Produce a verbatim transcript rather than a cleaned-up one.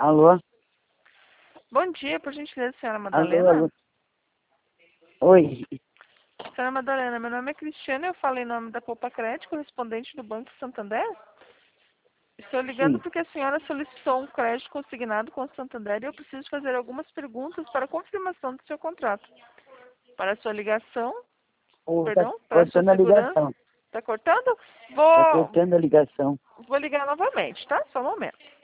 Alô? Bom dia, por gentileza, senhora Alô, Madalena. alô. Oi. Senhora Madalena, meu nome é Cristiana, eu falo em nome da Poupa Crédito, correspondente do Banco Santander. Estou ligando Sim. porque a senhora solicitou um crédito consignado com o Santander e eu preciso fazer algumas perguntas para confirmação do seu contrato. Para a sua ligação, Ô, tá perdão, para a sua cortando a segurança. ligação. Está cortando? Tá Vou, cortando a ligação. vou ligar novamente, tá? Só um momento.